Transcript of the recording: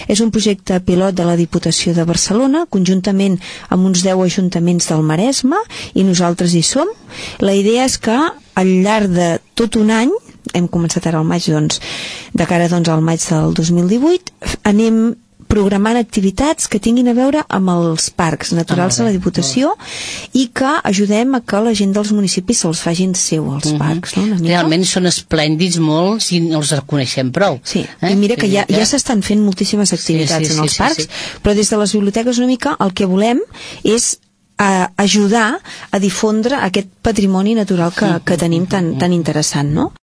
És un projecte pilot de la Diputació de Barcelona, conjuntament amb uns 10 ajuntaments del Maresme, i nosaltres hi som. La idea és que al llarg de tot un any, hem començat ara al maig, doncs, de cara al maig del 2018, anem programant activitats que tinguin a veure amb els parcs naturals de la Diputació i que ajudem a que la gent dels municipis se'ls facin seu, els parcs. No? Realment són esplèndids molt si no els coneixem prou. Sí, i mira que ja s'estan fent moltíssimes activitats en els parcs, però des de les biblioteques una mica el que volem és ajudar a difondre aquest patrimoni natural que tenim tan interessant, no?